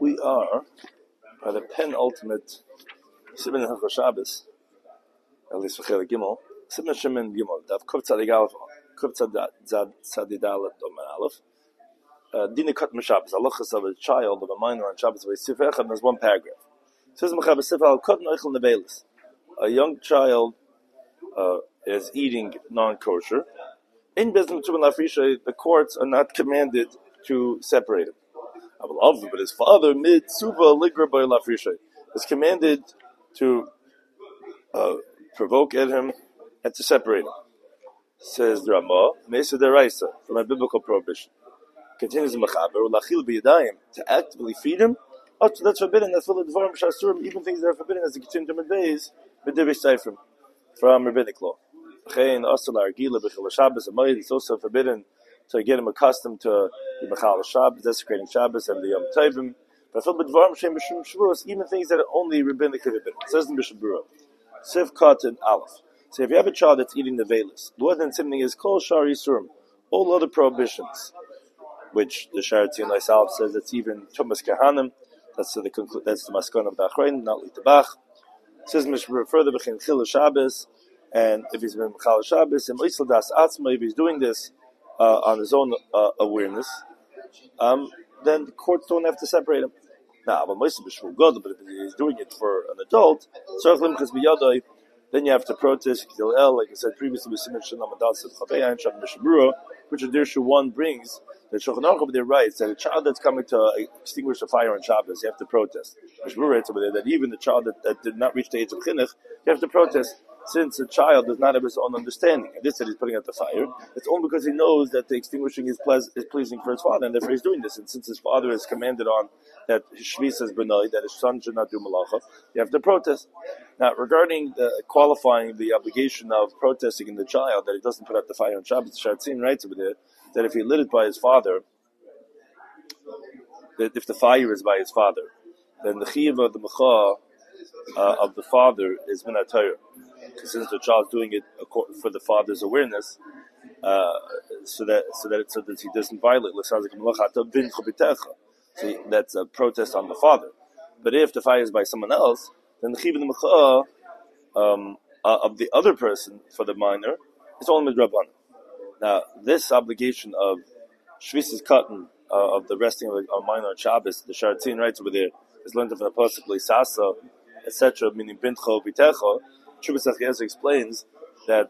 We are by the penultimate Siman Hilchos Shabbos, at least for Chelik Gimel, Siman Shemin Gimel, Dav Kuf Tzadik Aleph, Kuf Tzadik Aleph, Domen Aleph. Dina Kat Shabbos, halachas of a child, of a minor on Shabbos, and there's one paragraph. It says Mechaber Sifal Kat Noichel Nebelis. A young child is eating non-kosher. In Bezdim Tzuban Lafrisha, the courts are not commanded to separate him. But his father, Mid Tzuba Ligra Boy Lafrisha, is commanded to provoke at him and to separate him. Says the Ramah, Mesa Deraisa, from a biblical prohibition. Continues in Mechaber, Lachil B'Yadayim, to actively feed him. Oh, that's forbidden. That's full of Dvarim Shasurim, even things that are forbidden as they continue to Medbeis, B'Divish Seifrim, from rabbinic law. It's also forbidden to get him accustomed to the Mechal Shabbos, desecrating Shabbos and the Yom Tovim. But even things that are only rabbinically forbidden. It says in Mishnah Berurah, Siv Kat and Aleph. So if you have a child that's eating the velis, more than something is Kol Shari Surim, all other prohibitions, which the Sharatzi Aleph says it's even Tumas Kahanim. That's the Maskon of the Achrein, not Litabach. It says Mishnah further Bechin Chil Shabbos. And if he's been Mechal Shabbos, and if he's doing this on his own awareness, then the courts don't have to separate him. Now, but if he's doing it for an adult, then you have to protest. Like I said previously, which Dirshu 1 brings, that Shulchan Aruch there writes that a child that's coming to extinguish a fire on Shabbos, you have to protest. That even the child that did not reach the age of chinuch, you have to protest. Since a child does not have his own understanding, and this that he's putting out the fire, it's only because he knows that the extinguishing is pleasing for his father, and therefore he's doing this. And since his father is commanded on that his shvis is benoi, that his son should not do malacha, you have to protest. Now, regarding qualifying the obligation of protesting in the child that he doesn't put out the fire on Shabbos, Shatzin writes over there that if he lit it by his father, that if the fire is by his father, then the chiyuv of the mecha of the father is min haTorah. Since the child's doing it for the father's awareness, so that he doesn't violate. See, that's a protest on the father. But if the fire is by someone else, then the chiyuv of the other person for the minor is only midrabanan. Now, this obligation of shvis cotton of the resting of a minor on Shabbos, the Sharatzin writes over there, is learned from the pasuk Leisasa, etc., meaning bintcho v'techo. Shuvas Achiezer explains that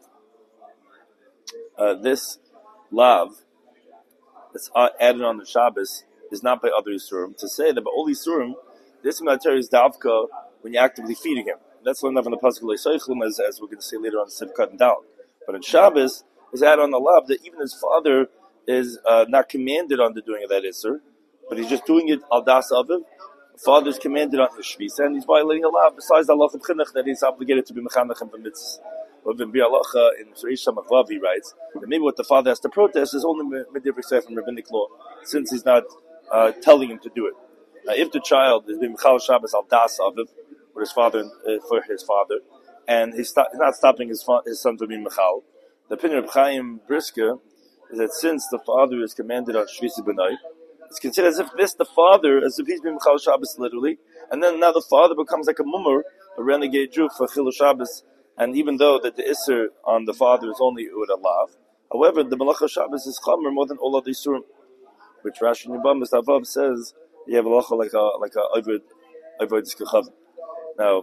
this lav that's added on the Shabbos is not by other Yisurim. To say that by all Yisurim, this matter is davka when you're actively feeding him. That's learned from the pasuk Leisaychlim, as we're going to see later on Sivkat and Dal. But in Shabbos is added on the lav that even his father is not commanded on the doing of that Isur, but he's just doing it al das aviv. Father is commanded on his shvis, and he's violating a law besides the law of chinuch that he's obligated to be mechanech and b'mitzvah. But in Bialacha, in Reish Hamachvav, he writes that maybe what the father has to protest is only midivrik from rabbinic law, since he's not telling him to do it. Now, if the child is being mechal Shabbos al das aviv for his father, and he's not stopping his son from being mechal, the opinion of Chaim Brisker is that since the father is commanded on shvis b'nai, it's considered as if the father, as if he's been Mechal Shabbos literally, and then now the father becomes like a mummer, a renegade Jew for Chil Shabbos, and even though that the Isser on the father is only Ud Alav, however, the Malacha Shabbos is Chamer more than all other Yisurim, which Rashi Nibam Avav says, you have a Malacha like a Ovid Skechava. Now,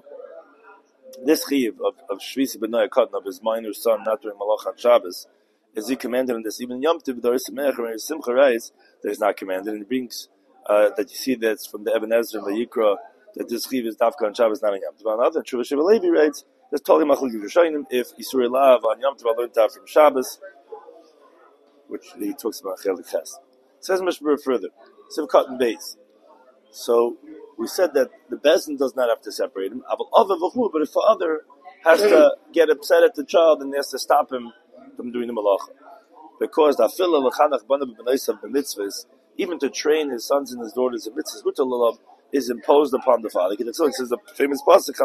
this Chiv of Shvisi B'nai Katan of his minor son not doing Malacha on Shabbos, is he commanded on this? Even Yom Tov, the Risamech, or Simcha writes that he's not commanded, and it brings that you see that's from the Eben Ezra and the Yikra that this chiv is dafka on Shabbos, not on Yom Tov. Another Tshuva Sheva Levi writes that's totally machlokes Rishonim if Yisur Lav on Yom Tov I learned that from Shabbos, which he talks about Chelik Ches. Says Mishmur further, Sivkat and Beis. So we said that the Bezdin does not have to separate him, but if the father has to get upset at the child and he has to stop him from doing the malacha, because the afila lechanach bana b'benaisav b'mitzvahs, even to train his sons and his daughters in mitzvahs, is imposed upon the father. It says the famous pasuk,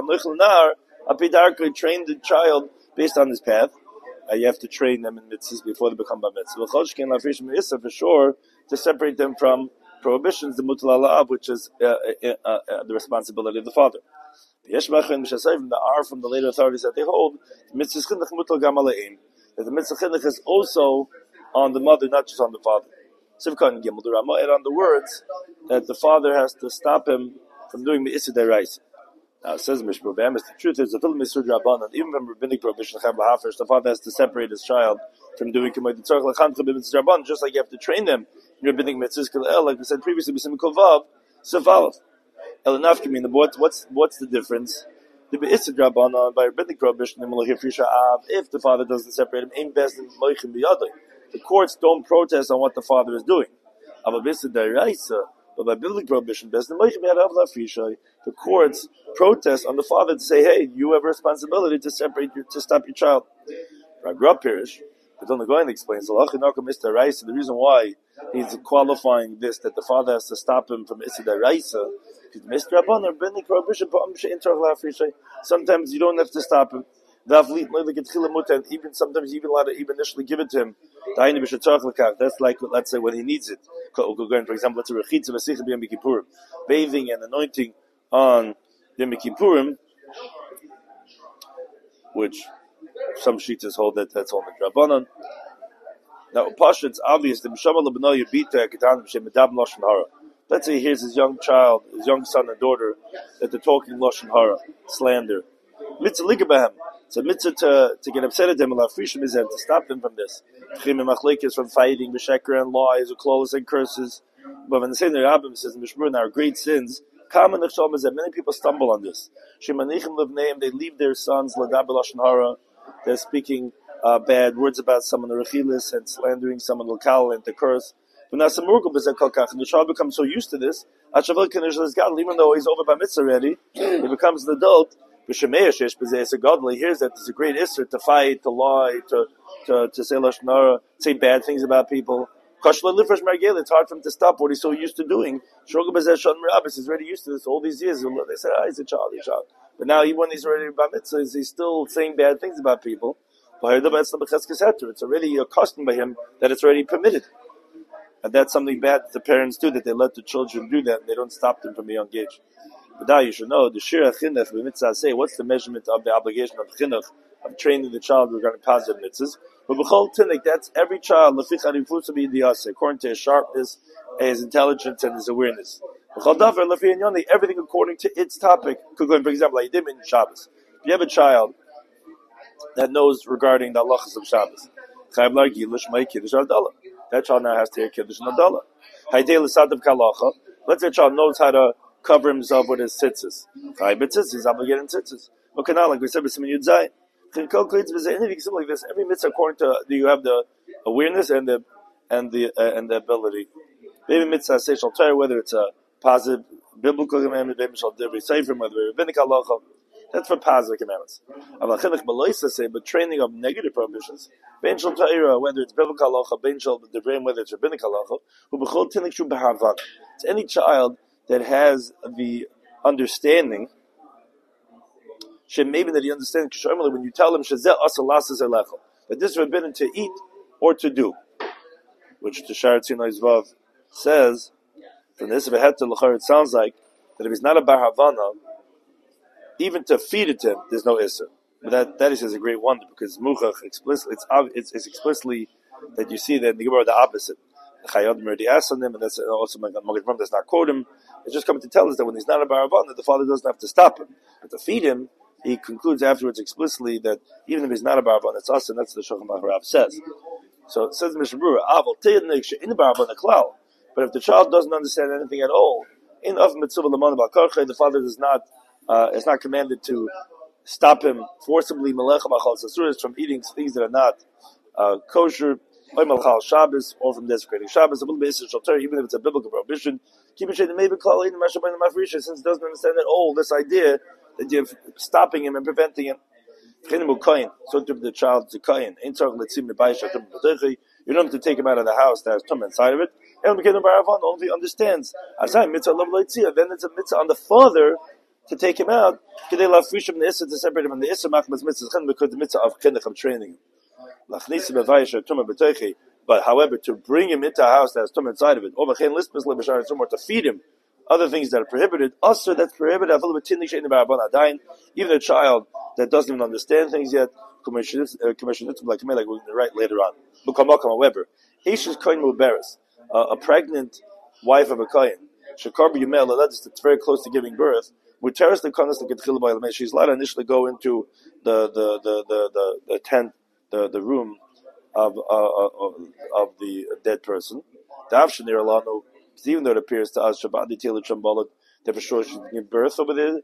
"Apidarkei train the child based on his path." You have to train them in mitzvahs before they become bar mitzvah. For sure, to separate them from prohibitions, the mutal ala ab, which is the responsibility of the father. The Yeshmachin Mishasayim, there are from the later authorities that they hold mitzvah chinuch mutal gam aleim, that the mitzvah chinuch is also on the mother, not just on the father. Sivkan Gimel the Rama add on the words that the father has to stop him from doing the Issa Deraisa. Now it says Mishpur Be'emes, the truth is the film Misur Rabbanan, even from rabbinic prohibition, the father has to separate his child from doing K'may the Tzarech L'chancha B'mitzvah Rabbanan, just like you have to train them in rabbinic mitzvahs K'l'el, like we said previously, B'sim Kovav, Sefalav. Elenaf can mean what's the difference? The Be'issa Rabbanan by rabbinic prohibition, if the father doesn't separate him, Ein Bezdin Moichin B'yadai. The courts don't protest on what the father is doing. But by biblical prohibition, the courts protest on the father to say, hey, you have a responsibility to stop your child. Rav Pirish, but then the Goyen explains, the reason why he's qualifying this, that the father has to stop him from Issa Deraisa, sometimes you don't have to stop him. And even sometimes you even allowed to even initially give it to him. That's like, let's say, when he needs it. For example, let's say bathing and anointing on Yom Kippurim, which some shitas hold that that's only Rabbanan. Now, Pasha, it's obvious that let's say here's his young child, his young son and daughter, that they're talking Lashon Hara, slander. It's a mitzvah to get upset at them, to stop them from this. From fighting, b'sheker and lies, uklalos and curses. But when the same Rabbim says in Mishmur, our great sins, common is that many people stumble on this. They leave their sons, they're speaking bad words about someone, rechilis, and slandering someone, lokal, and to curse. And the child becomes so used to this, even though he's over by mitzvah already, he becomes an adult. Hears that there's a great issur to fight, to lie, to say lashon hara, say bad things about people. It's hard for him to stop what he's so used to doing. He's already used to this all these years. They say, he's a child. But now, even when he's already by mitzvah, he's still saying bad things about people. It's already a custom by him that it's already permitted. And that's something bad that the parents do, that they let the children do that and they don't stop them from a young age. But now you should know, the shir chinuch b'mitzvah say, what's the measurement of the obligation of chinuch, of training the child regarding positive mitzvahs? But b'chol tinnik, that's every child, according to his sharpness, his intelligence, and his awareness. Everything according to its topic. For example, like in Shabbos. If you have a child that knows regarding the halachas of Shabbos, that child now has to hear Kiddush and Adalah. Let's say a child knows how to cover himself with his tzitzis. He's obligated in tzitzis. Okay, now, like we said, anything like this, every mitzvah according to you have the awareness and the ability. Maybe mitzvah say shall tell whether it's a positive biblical commandment, maybe shall be safe from whether rabbinic halacha. That's for positive commandments. But training of negative prohibitions, whether it's biblical halacha, whether it's rabbinic halacha, it's any child that has the understanding, maybe that he understands when you tell him that this is forbidden to eat or to do, which the Sha'ar Tzionai Vav says, from this it sounds like that if he's not a bar havana, even to feed it to him, there's no issur. But that is a great wonder, because muchach explicitly, it's explicitly that you see that in the Gemara the opposite. The Chayyim already asked on him, and that's also Magen Ram does not quote him. It's just coming to tell us that when he's not a bar havana, the father doesn't have to stop him. But to feed him, he concludes afterwards explicitly that even if he's not a bar havana, it's us, and that's the Shulchan Aruch says. So it says in Mishnah Berurah, but if the child doesn't understand anything at all, the father does not is not commanded to stop him forcibly from eating things that are not kosher, or from desecrating Shabbos, even if it's a biblical prohibition. Since it doesn't understand at all this idea that you're stopping him and preventing him. So to the child to kain, you don't have to take him out of the house that has tum inside of it. Only if he understands. Then it's a mitzvah on the father to take him out, to separate him from the issa, because the mitzvah of chinuch, of training him. But however, to bring him into a house that has tum inside of it, or to feed him other things that are prohibited, also that's prohibited. Even a child that doesn't even understand things yet, like we're going to write later on. However, a pregnant wife of a kohen, that's very close to giving birth. She's allowed to initially go into the tent, the room of the dead person. Even though it appears to us that for sure she's going to give birth over there.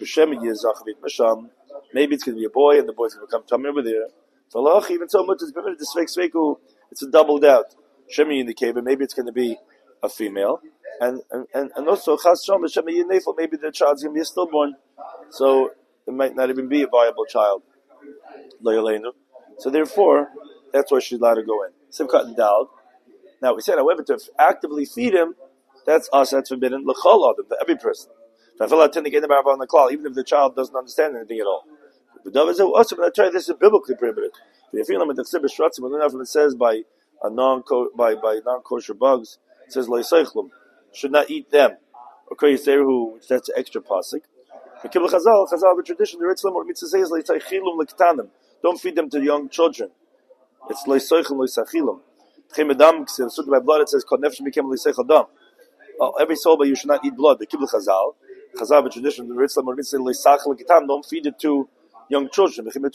Maybe it's going to be a boy and the boy's going to become tummy over there. Even so much it's a double doubt. Shemi in the cave, but maybe it's going to be a female. And also maybe the child's going to be a stillborn. So it might not even be a viable child. So therefore, that's why she's allowed to go in. Simchat and Dal. Now we said, however, to actively feed him, that's forbidden. L'chol adam, to every person. Even if the child doesn't understand anything at all. This is biblically prohibited. If you know when it says by non-kosher bugs, it says should not eat them. Okay, which that's extra pasuk. Chazal have a tradition. The Ritzlam or mitzvah says don't feed them to young children. It's loisaychlim loisachilim. By blood it says every soul, but you should not eat blood. The Kibbutz Chazal have a tradition. The Ritzlam or mitzvah don't feed it to young children. Which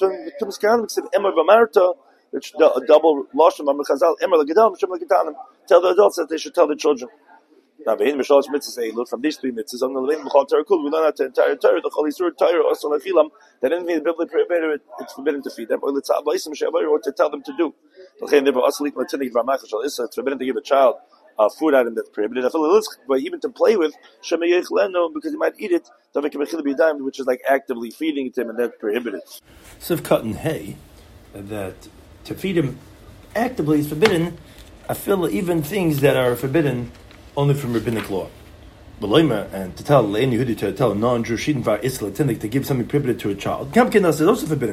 a double lashon Chazal tell the adults that they should tell the children. Now, from these three mitzvahs, we learn out the entire Torah, the Chol Yisur Torah, also Lechilam, that anything biblically prohibited, it's forbidden to feed them, or to tell them to do. It's forbidden to give a child food item that's prohibited, but even to play with, because he might eat it, which is like actively feeding it to him, and that's prohibited. Sivkat and Hay, that to feed him actively is forbidden. I feel even things that are forbidden only from rabbinic law. And to tell a non-Jew to give something prohibited to a child. Is also forbidden.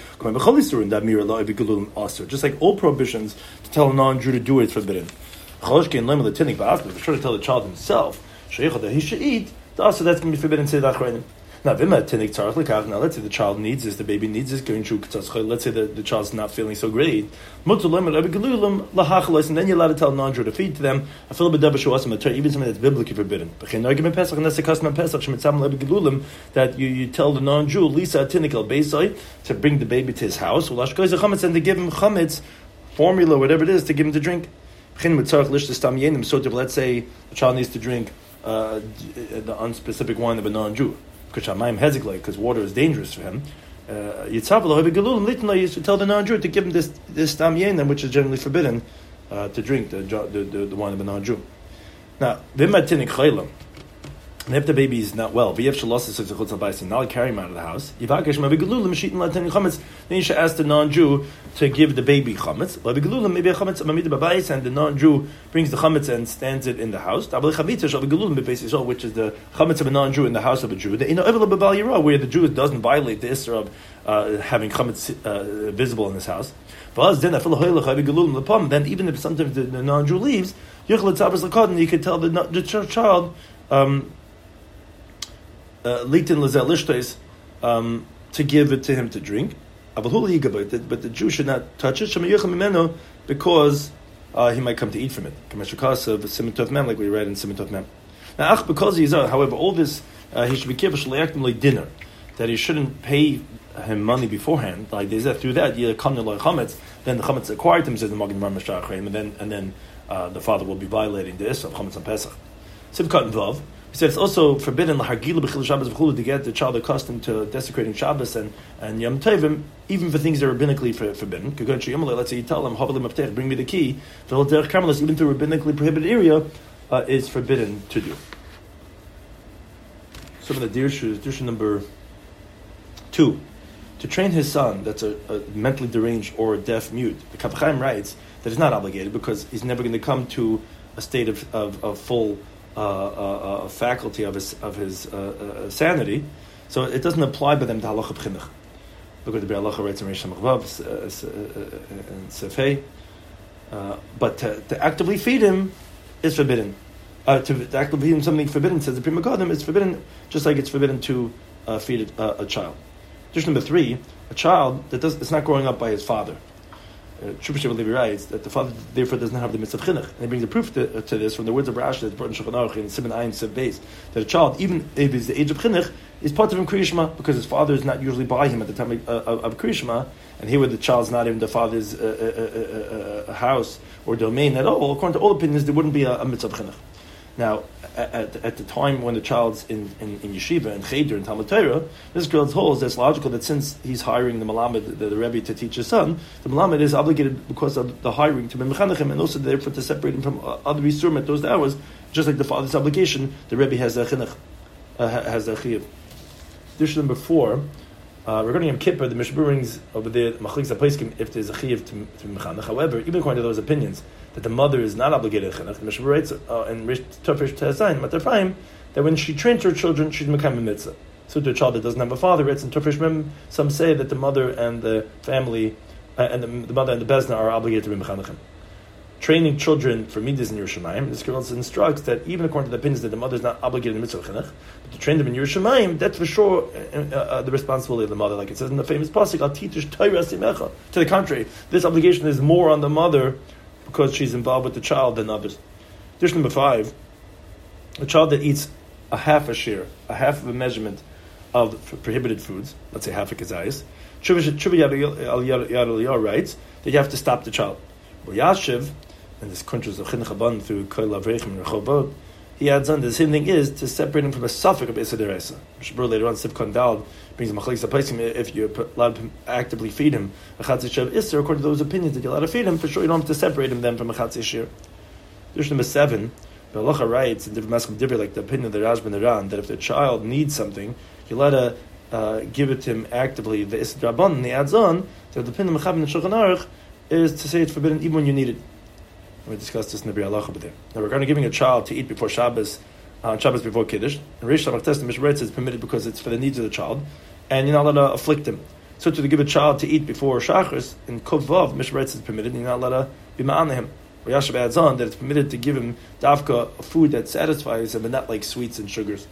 Just like all prohibitions, to tell a non-Jew to do it is forbidden. For sure to tell the child himself that he should eat, also that's going to be forbidden. Now, let's say the child needs this, the baby needs this, let's say the child's not feeling so great, and then you're allowed to tell non-Jew to feed to them, even something that's biblically forbidden. And that's the custom of Pesach, that you tell the non-Jew, Lisa to bring the baby to his house, and to give him chametz, formula, whatever it is, to give him to drink. So let's say the child needs to drink the unspecific wine of a non-Jew, because water is dangerous for him. You should tell the non-Jew to give him this tam yenim, which is generally forbidden to drink the wine of a non-Jew. Now, and if the baby is not well, now carry him out of the house, then you should ask the non-Jew to give the baby chametz. Maybe a chametz, and the non-Jew brings the chametz and stands it in the house, which is the chametz of a non-Jew in the house of a Jew, where the Jew doesn't violate the issur of having chametz visible in his house. Then even if sometimes the non-Jew leaves, you could tell the child, to give it to him to drink, but the Jew should not touch it because he might come to eat from it. Like we read in Siman Tov Mem. Now, because he's however, all this he should be careful dinner, that he shouldn't pay him money beforehand. Like there's that through that you come to chametz, then the chametz acquired him, says the Magen and then the father will be violating the issur of chametz on Pesach. Sivkat and Vav. He said it's also forbidden to get the child accustomed to desecrating Shabbos and Yom Tovim, even for things that are rabbinically forbidden. Let's say you tell them, bring me the key. Even to a rabbinically prohibited area is forbidden to do. Some of the dirshu number 2. To train his son, that's a mentally deranged or a deaf mute, the Kaf Chaim writes that he's not obligated because he's never going to come to a state of full faculty of his sanity, so it doesn't apply by them to halacha b'chinuch. Look what the Be'er Halacha writes in Reish Machvav and Sefei. But to actively feed him is forbidden. To actively feed him something forbidden, says the Pri Megadim, it's forbidden, just like it's forbidden to feed a child. Dish number 3, a child it's not growing up by his father. Shubha Levi writes that the father therefore doesn't have the mitzvah of chinuch. And he brings a proof to this from the words of Rashi that's brought in Shulchan Aruch in Siman Ayin Sev Beis, that a child, even if he's the age of chinuch, is part of him Kriya Shema, because his father is not usually by him at the time of Kriya Shema, and here where the child's not in the father's house or domain at all. According to all opinions, there wouldn't be a mitzvah of chinuch. Now, at the time when the child's in yeshiva and cheder and Talmud Torah, this girl holds that's logical that since he's hiring the Malamed, the Rebbe, to teach his son, the Malamed is obligated because of the hiring to be mechanechim, and also therefore to separate him from other Yisurim at those hours, just like the father's obligation. The Rebbe has the chinuch, has the chiyuv. Dish number 4. Regarding Yom Kippur, the Mishnah brings over there Machlokes HaPoskim if there's a chiyuv to mechanech. However, even according to those opinions that the mother is not obligated to chinech, the Mishnah writes in Tofresh Tezayin Matarfaim that when she trains her children, she's mekayem a mitzvah. So to a child that doesn't have a father, it's in Tofresh Mem. Some say that the mother and the family and the mother and the bezna are obligated to be mechanechim. Training children for midas in Yerushalayim, this girl instructs that even according to the opinions that the mother is not obligated to mitzvah chinuch, but to train them in Yerushalayim, that's for sure the responsibility of the mother. Like it says in the famous pasuk, "Al titush Torah simecha." To the contrary, this obligation is more on the mother because she's involved with the child than others. Dish number 5: a child that eats a half a share, a half of a measurement of prohibited foods, let's say half a kazayis, Tshuva Yad Eliyah writes that you have to stop the child. Yashiv, and this countries of Chinuch Haban through Kol Avreichem and Rechovot, he adds on the same thing is to separate him from a suffix of Issa Deresa. Mishabur later on, Sivkon Dal brings Machlokes HaPoskim if you're allowed to actively feed him a Chatzis Shev Isser, according to those opinions that you're allowed to feed him, for sure you don't have to separate him then from a Chatzis Shir. Dish number 7, the Halacha writes in different Maskam Dibri, like the opinion of the Raj ben Aran, that if the child needs something, you're allowed to give it to him actively. The Issa Draban, and he adds on that the opinion of Mechaber and Shulchan Aruch is to say it's forbidden even when you need it. We discussed this in the Bri Halacha over there. Now, regarding giving a child to eat before Shabbos, on Shabbos before Kiddush, and Reish Lamach Test, the Mishnah writes it's permitted because it's for the needs of the child, and you're not allowed to afflict him. So to give a child to eat before Shachris, in Kov Vav, Mishnah writes it's permitted, and you're not allowed to be ma'ana him. Yashav adds on that it's permitted to give him dafka, a food that satisfies him, but not like sweets and sugars.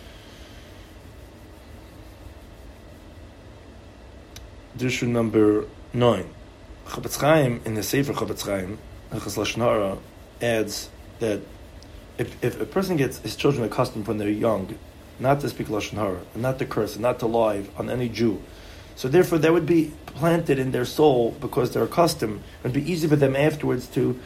Issue number 9. Chofetz Chaim, in the Sefer Chofetz Chaim, Hilchos Lashon Hara, adds that if a person gets his children accustomed when they're young not to speak Lashon Hara, and not to curse, and not to lie on any Jew, so therefore that would be planted in their soul because they're accustomed. It would be easy for them afterwards to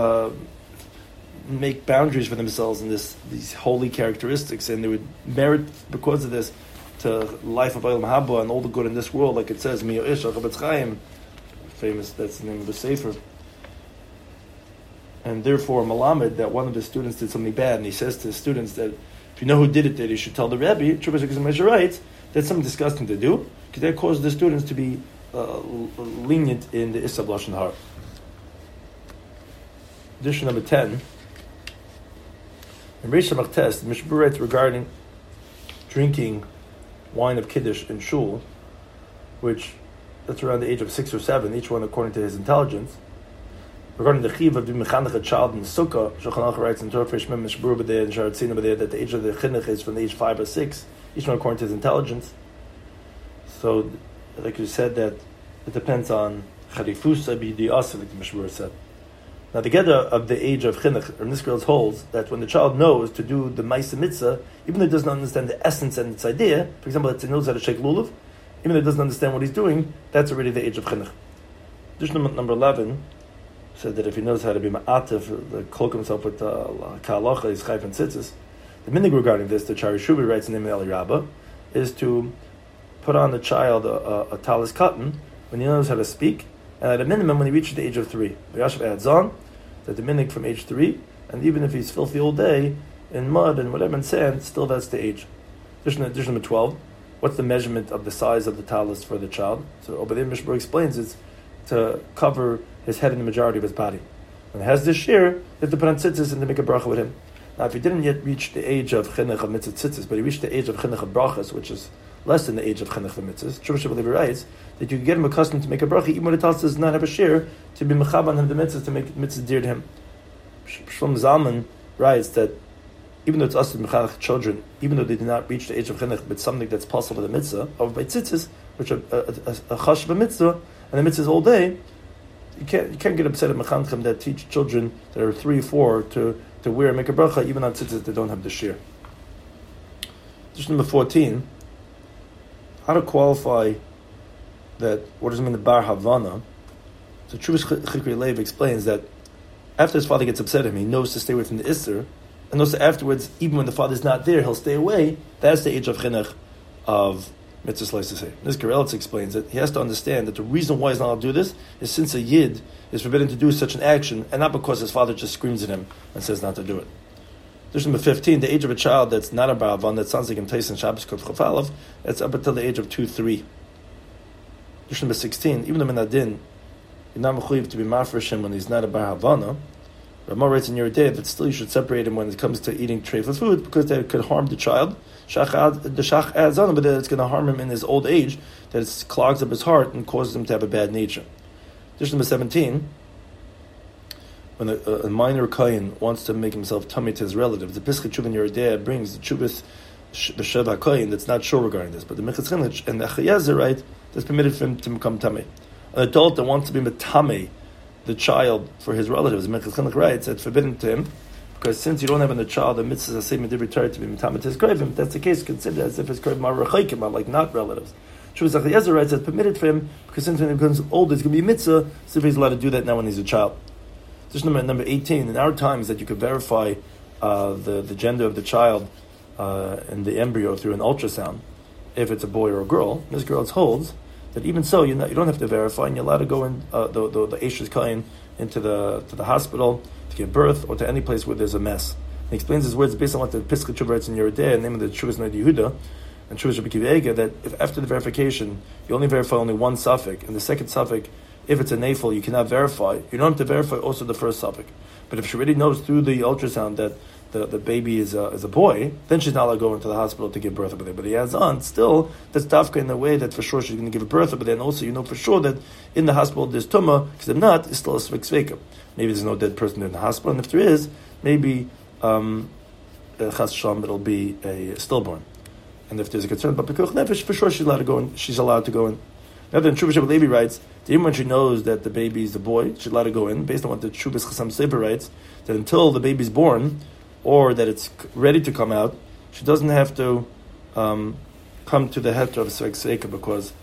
make boundaries for themselves in these holy characteristics, and they would merit because of this to life of Olam Haba and all the good in this world, like it says, Miyo Ish Chofetz Chaim, famous, that's the name of the Sefer. And therefore, Malamed, that one of the students did something bad, and he says to the students that if you know who did it, that you should tell the Rebbe. Tshuva Shekazim writes that's something disgusting to do, because that causes the students to be lenient in the Issa Lashon Hara. Edition number 10. In Reish Lamach Tes, the Mishnah writes regarding drinking wine of Kiddush in Shul, which that's around the age of 6 or 7, each one according to his intelligence. Regarding the chiv of being mechanech a child in the sukkah, Shulchan Aruch writes in Torah Fresh Mem Mishbur B'dei and Sharat Tzina B'dei that the age of the chinuch is from the age 5 or 6, each one according to his intelligence. So, like you said, that it depends on charifusa b'di'asa, like the Mishbur said. Now, the Gedder of the age of chinuch, and this girl holds that when the child knows to do the ma'aseh mitzvah, even though he doesn't understand the essence and its idea, for example, that he knows how to shake lulav, even though he doesn't understand what he's doing, that's already the age of chinuch. Dish number 11 said that if he knows how to be ma'atif, cloak himself with ka'alocha, he's chayv and tzitzis. The minig regarding this, the Chari Shubi writes in the name of Eli Rabbah, is to put on the child a talis cotton when he knows how to speak, and at a minimum when he reaches the age of 3. Yashav adds on that the minig from age 3, and even if he's filthy all day in mud and whatever in sand, still that's the age. Dish number 12. What's the measurement of the size of the talis for the child? So over there, Mishbur explains it's to cover his head and the majority of his body. When it has this shear, you have to put on tzitzis and to make a bracha with him. Now, if he didn't yet reach the age of chinuch of mitzvah tzitzis, but he reached the age of chinuch of brachas, which is less than the age of chinuch v'mitzvahs, Tshuva Shebelevi writes that you can get him accustomed to make a bracha even when the talmid does not have a share to be mechab on him the mitzvahs to make mitzvahs dear to him. Shlomo Zalman writes that even though it's us to mechanech children, even though they do not reach the age of chinuch, but something that's possible with the mitzvah of tzitzis, which are a chash of a mitzvah, and the mitzvah is all day, you can't get upset at mechanechim that teach children that are 3 or 4 to wear and make a bracha even on tzitzis that don't have the shear. Just number 14, how to qualify that, what does it mean the bar havana? So Chuvas Chikri Lev explains that after his father gets upset at him, he knows to stay away from the Isser, and also afterwards, even when the father's not there, he'll stay away. That's the age of chinuch of mitzvah slice to say. This Gerelitz explains that he has to understand that the reason why he's not allowed to do this is since a yid is forbidden to do such an action, and not because his father just screams at him and says not to do it. There's number 15, the age of a child that's not a ba'avan, that sounds like in Taisin Shabbos Kuf Chofalav, that's up until the age of 2-3. There's number 16, even the Menadin, you're not mechuyev to be mafresh him when he's not a ba'avana. Ramah writes in your day that still you should separate him when it comes to eating treifah food because that could harm the child. The shach adds on, but that it's going to harm him in his old age, that it clogs up his heart and causes him to have a bad nature. There's number 17. When a minor kohen wants to make himself tummy to his relatives, the Pischei Teshuva in your day brings the Chuvas b'Sheva kohen that's not sure regarding this, but the Mechitz Chinuch and the Chayazer right that's permitted for him to become tummy. An adult that wants to be metame the child for his relatives, Mechitz Chinuch writes, it's forbidden to him, because since you don't have in the child a mitzvah same to be to be metame to his krevim, if that's the case, consider as if his krevim are rechaykim, are like not relatives. Chuvas Chayazer writes it's permitted for him, because since when he becomes older, it's going to be a mitzvah, so if he's allowed to do that now when he's a child. This number 18, in our times, that you could verify the gender of the child and the embryo through an ultrasound, if it's a boy or a girl. This girl holds that even so, you don't have to verify, and you're allowed to go in the Eishes Kain into the hospital to give birth, or to any place where there's a mess. He explains his words based on what the Pischei Teshuva writes in Yerideh, name of the Chuvas Noid Yehuda, and Chuvas Rabbi Akiva Eiger, that if after the verification, you only verify only one suffix, and the second suffix, if it's a nafel, you cannot verify. You don't have to verify also the first suffix. But if she already knows through the ultrasound that the baby is a boy, then she's not allowed to go into the hospital to give birth over there. But he adds on, still, that's dafka in the way that for sure she's going to give birth over there. And also, you know for sure that in the hospital there's tumah, because if not, it's still a svek. Maybe there's no dead person in the hospital, and if there is, maybe chas shalom, it'll be a stillborn. And if there's a concern about pekuach nefesh, for sure she's allowed to go in. She's allowed to go in. Now then, Chuvas Shebelevi writes that even when she knows that the baby is a boy, she's allowed to go in, based on what the Chuvas Chasam Sefer writes, that until the baby's born, or that it's ready to come out, she doesn't have to come to the heter of Svek Seika, because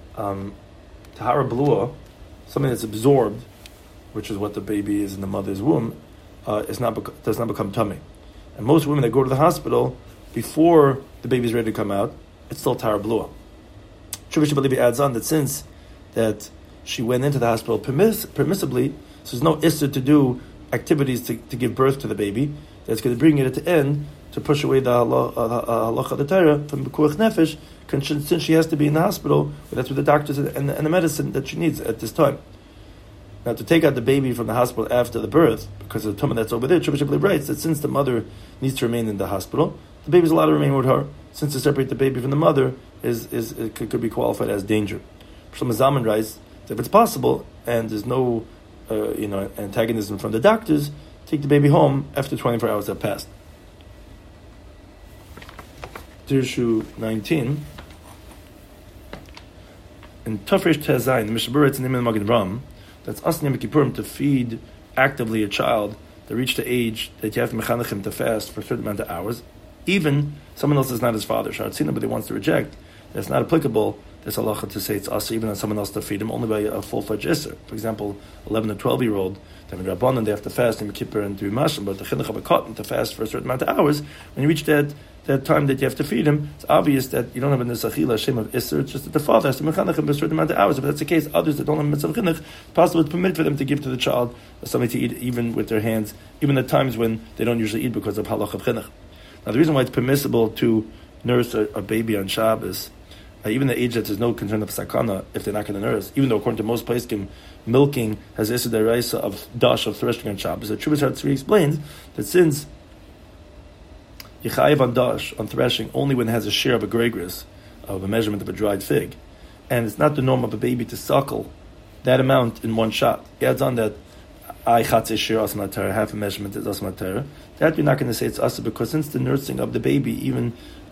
Tahara Blua, something that's absorbed, which is what the baby is in the mother's womb, does not become tummy. And most women that go to the hospital, before the baby's ready to come out, it's still Tahara Blua. Chuvas Shebelevi adds on that since that she went into the hospital permissibly, so there's no issur to do activities to give birth to the baby, that's going to bring it at the end to push away the halacha the Torah from pekuach nefesh, since she has to be in the hospital, but that's what the doctors and the medicine that she needs at this time. Now, to take out the baby from the hospital after the birth, because of the tumah that's over there, Chuvas Shebelevi writes that since the mother needs to remain in the hospital, the baby's allowed to remain with her. Since to separate the baby from the mother could be qualified as danger. Shlomo Zalman writes that if it's possible and there's no antagonism from the doctors, take the baby home after 24 hours have passed. Dirshu 19. In Tafresh Tezayin, the Mishnah writes in the name of the Magen Ram, that's Asnei Kippurim to feed actively a child that reached the age that you have to mechanech him to fast for a certain amount of hours. Even someone else is not his father, Sharatzina, but he wants to reject, that's not applicable, there's halacha to say it's us, even on someone else to feed him, only by a full-fledged Isser. For example, 11 or 12-year-old, they have a Rabbanan, they have to fast in Kippur and do Mashim, but the Chinuch of a cotton to fast for a certain amount of hours, when you reach that time that you have to feed him, it's obvious that you don't have a Nesachila, a Shem of Isser, it's just that the father has to mechanech him for a certain amount of hours. If that's the case, others that don't have a mitzvah Chinuch, it's possible it's permitted for them to give to the child something to eat, even with their hands, even at times when they don't usually eat because of halach of Chinuch. Now, the reason why it's permissible to nurse a baby on Shabbos, even the age that there's no concern of sakana, if they're not going to nurse, even though according to most poskim, milking has issur deraisa of dash of threshing on Shabbos. The Chuvas Hatzri explains that since Yechayev on dash, on threshing, only when it has a share of a gregris, of a measurement of a dried fig, and it's not the norm of a baby to suckle that amount in one shot. He adds on that half a measurement is asmatera. That you're not going to say it's asa, because since the nursing of the baby, even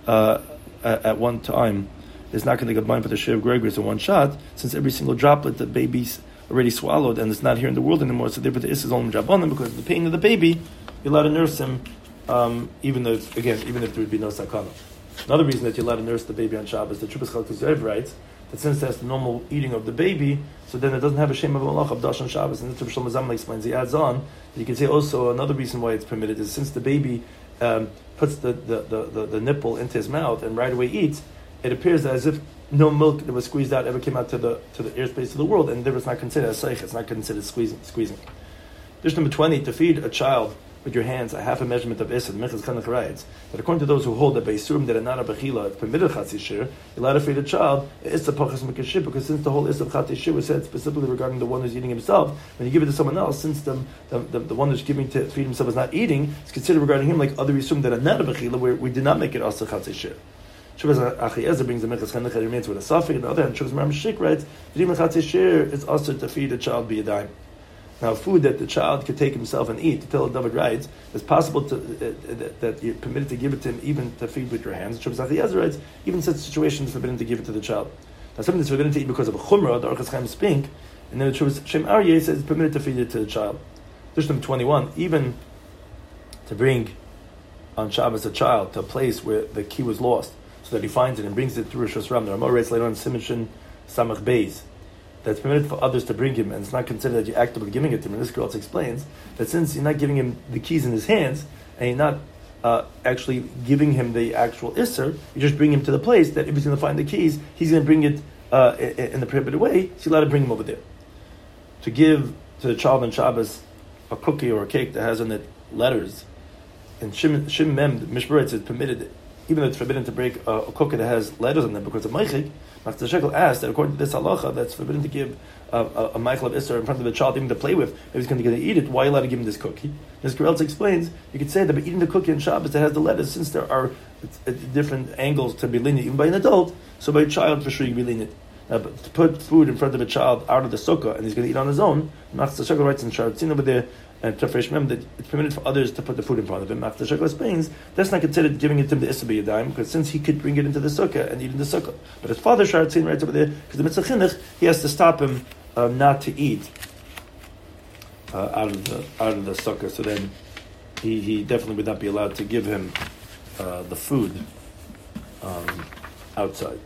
at one time, is not going to get blind for the share of Gregorius in one shot, since every single droplet the baby's already swallowed and it's not here in the world anymore, so therefore the is only drabonim, because of the pain of the baby, you're allowed to nurse him, even if there would be no sakana. Another reason that you're allowed to nurse the baby on Shabbos, the Trupas Chalkus Yev writes that since that's the normal eating of the baby, so then it doesn't have a shame of malach of dash on Shabbos. And the Trupas Shlomo Zalman explains, he adds on that you can say also another reason why it's permitted is since the baby puts the nipple into his mouth and right away eats, it appears as if no milk that was squeezed out ever came out to the airspace of the world, and therefore it's not considered as seich, it's not considered squeezing. Dish number 20, to feed a child with your hands a half a measurement of Issa, the Mechaz Chanech writes that according to those who hold that Beisurim that are not a Bechila, it's permitted Chatzi Shir, you're allowed to feed a child Issa Pachas Mekashir, because since the whole Issa of Chatzi Shir was said specifically regarding the one who's eating himself, when you give it to someone else, since the one who's giving to feed himself is not eating, it's considered regarding him like other Yisum that are not a Bechila, where we did not make it Asa Chatzi Shir. Shuvas Achiezer brings the Mechaz Chanech, it remains with a suffix. On the other hand, Shuvas Maram Shik writes that even Chatzi Shir is also to feed a child b'yadayim. Now, food that the child could take himself and eat, to tell David writes, it's possible that you're permitted to give it to him, even to feed with your hands. Shuvas Achiezer writes, even in such situations, it's forbidden to give it to the child. Now, something that's forbidden to eat because of a chumrah, the Orchos Chaim Spink, and then the Shuvas Shem Aryeh says it's permitted to feed it to the child. Dish number 21, even to bring on Shabbos a child to a place where the key was lost, so that he finds it and brings it through Rosh Hashanah. The Ramah writes later on Simon Samach Beis that's permitted for others to bring him, and it's not considered that you're actively giving it to him. And this girl explains that since you're not giving him the keys in his hands, and you're not actually giving him the actual Isser, you just bring him to the place that if he's going to find the keys, he's going to bring it in the prohibited way, so you're allowed to bring him over there. To give to the child on Shabbos a cookie or a cake that has on it letters, and Shim Mem, the Mishmeret says permitted, even though it's forbidden to break a cookie that has letters on them because of Meichik, Master Shekel asked that according to this halacha, that's forbidden to give a Michael of Isser in front of the child even to play with. If he's going to eat it, why are you allowed to give him this cookie? This Gereltz explains, you could say that by eating the cookie on Shabbos that has the letters, since there are different angles to be lenient, even by an adult, so by a child for sure you can be lenient. But to put food in front of a child out of the sukkah and he's going to eat on his own, Master Shekel writes in Sharatzin over there, and Tafresh Mem, that it's permitted for others to put the food in front of him. After Shekel explains, that's not considered giving it to him the Issa b'yadayim, because since he could bring it into the sukkah and eat in the sukkah. But his father, Sharatzin, writes over there, because the Mitzvah Chinuch, he has to stop him not to eat out of the sukkah. So then he definitely would not be allowed to give him the food outside.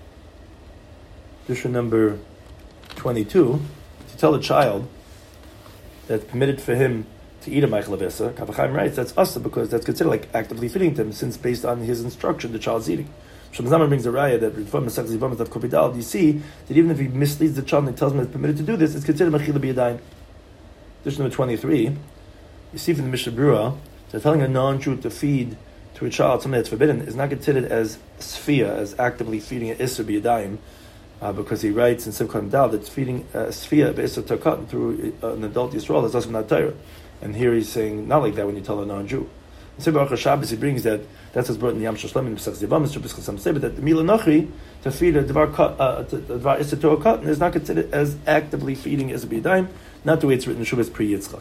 Issue number 22, to tell a child that's permitted for him to eat a Michael of Issa, Kaf HaChaim writes that's asa because that's considered like actively feeding to him, since based on his instruction the child's eating. Shlomo Zalman brings a raya that from Masech Zivamas of Kopidal, you see that even if he misleads the child and tells him it's permitted to do this, it's considered Mechila B'yadayim. Dish number 23, you see from the Mishnah Berurah that telling a non-Jew to feed to a child something that's forbidden is not considered as sfia, as actively feeding an Issa B'yadayim. Because he writes in Simchat Dal that feeding a sphere b'isur takatan through an adult Yisrael is also not Torah, and here he's saying not like that when you tell a non-Jew. In Sibur Shabbos he brings that's what's brought in the Yam Shlomo in Pesach Zivamas Shabbos say, but that the Mila Nochri to feed a Dvar Isur Torah cotton is not considered as actively feeding Isur B'yadayim, not the way it's written in Shabbos pre Yitzchak.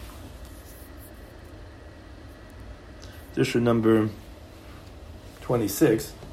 Issue number 26.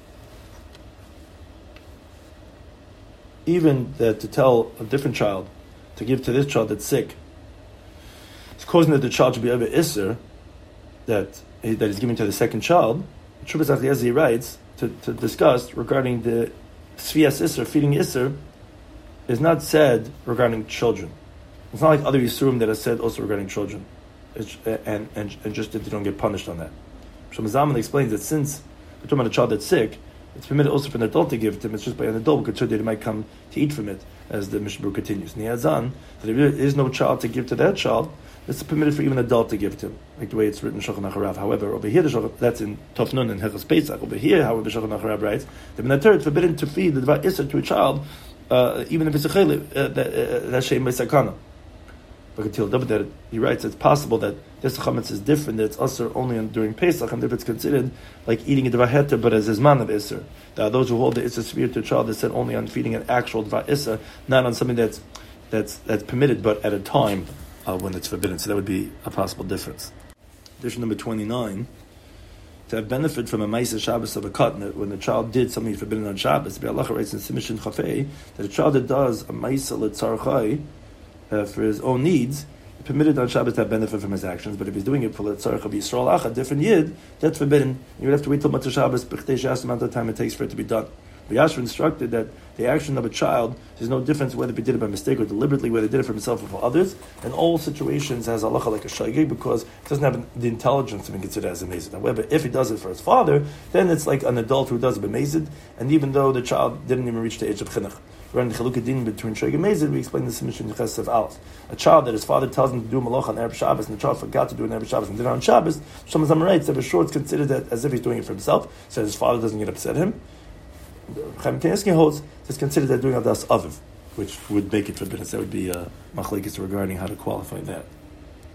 Even that to tell a different child to give to this child that's sick, it's causing that the child should be over Isser that he's giving to the second child. Shuvas Achiezer writes to discuss regarding the Sfias Isser, feeding Isser, is not said regarding children. It's not like other Yisurim that are said also regarding children, and just that they don't get punished on that. Shlomo Zalman explains that since we're talking about a child that's sick, it's permitted also for an adult to give it to him. It's just by an adult because they might come to eat from it, as the Mishnah Berurah continues. And he adds on that if there is no child to give to that child, it's permitted for even an adult to give to him, like the way it's written in Shulchan Aruch. However, over here, that's in Tov Nun and Hilchos Pesach. Over here, however, Shulchan Aruch writes that it's forbidden to feed the Dvar Isser to a child, even if it's a chaylev, that shem b'sakana. But that he writes it's possible that this chametz is different. That it's usher only during Pesach, and if it's considered like eating a dvar heter, but as his man of isser. There are those who hold the isser severe to a child that said only on feeding an actual dvar isser, not on something that's permitted, but at a time when it's forbidden. So that would be a possible difference. Addition number 29. To have benefit from a Maisa Shabbos of a cut, when the child did something forbidden on Shabbos, Allah writes in Simishin Chafei that a child that does a Maisa L'tzarchai for his own needs, permitted on Shabbos to have benefit from his actions, but if he's doing it for L'tzarchai Yisrael Ach, a different Yid, that's forbidden. You would have to wait till Matzah Shabbos, b'chtei she'as the amount of time it takes for it to be done. But Yashua instructed that the action of a child, there's no difference whether he did it by mistake or deliberately, whether he did it for himself or for others. In all situations, has halacha like a shaygig because it doesn't have the intelligence to be considered as a mazid. However, if he does it for his father, then it's like an adult who does it by mazid, and even though the child didn't even reach the age of chinuch. We're in the chalukah din between shaygig and mazid. We explain this in Mishnah Ches of Aleph. A child that his father tells him to do malach on Erev Shabbos, and the child forgot to do it on Erev Shabbos and did it on Shabbos, Shlomo Zalman writes that for sure it's considered that as if he's doing it for himself, so his father doesn't get upset at him. Chaim Kanievsky holds it's considered that doing Adas Aviv, which would make it forbidden. So that would be machlekes regarding how to qualify that.